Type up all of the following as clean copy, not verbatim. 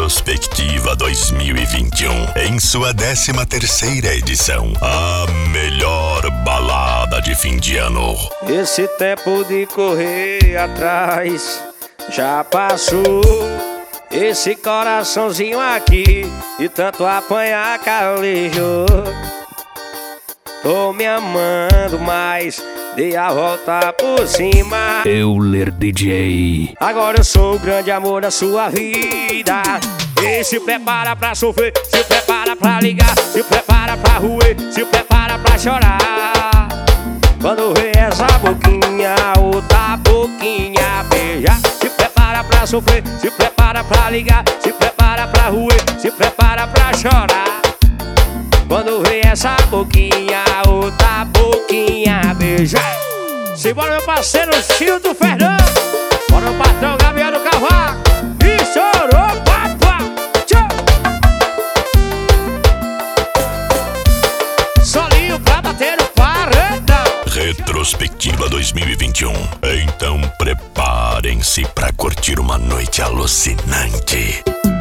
Retrospectiva 2021, em sua 13ª edição, a melhor balada de fim de ano. Esse tempo de correr atrás já passou. Esse coraçãozinho aqui de tanto apanhar calejou. Tô me amando, mas dei a volta por cima. Euler DJ. Agora eu sou o grande amor da sua vida. E se prepara pra sofrer, se prepara pra ligar, se prepara pra roer, se prepara pra chorar. Quando vê essa boquinha, outra boquinha beijar. Se prepara pra sofrer, se prepara pra ligar, se prepara pra roer, se prepara pra chorar. Quando vê essa boquinha, outra boquinha beijar. Simbora meu parceiro Childo Fernando. Bora o patrão Gabriel do Cavaco. E chorou, papá. Tchau. Solinho pra bater no paredão. Retrospectiva 2021. Então preparem-se pra curtir uma noite alucinante.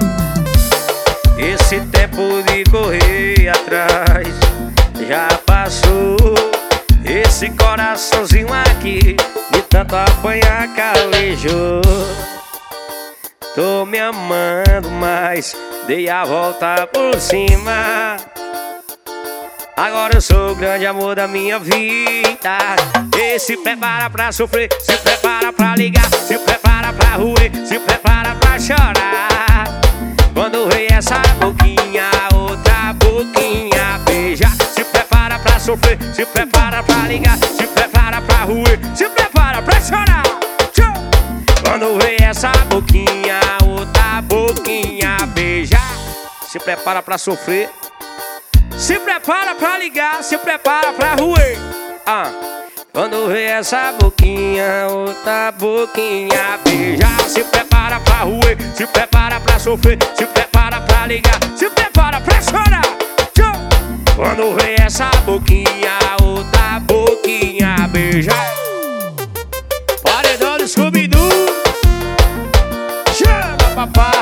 Esse tempo de correr atrás já passou. Esse coraçãozinho aqui de tanto apanhar calejou. Tô me amando, mas dei a volta por cima. Agora eu sou o grande amor da minha vida. E se prepara pra sofrer, se prepara pra ligar, se prepara pra roer, se prepara pra chorar. Quando vem essa boquinha, outra boquinha beijar. Se prepara pra sofrer, se prepara pra ligar, se prepara pra roer, se prepara pra chorar. Quando vem essa boquinha, outra boquinha beijar. Se prepara pra sofrer, se prepara pra ligar, se prepara pra roer. Quando vê essa boquinha, outra boquinha beijar. Se prepara pra roer, se prepara pra sofrer, se prepara pra ligar, se prepara pra chorar. Quando vê essa boquinha, outra boquinha beijar. Paredão do Scooby-Doo. Chama, papai.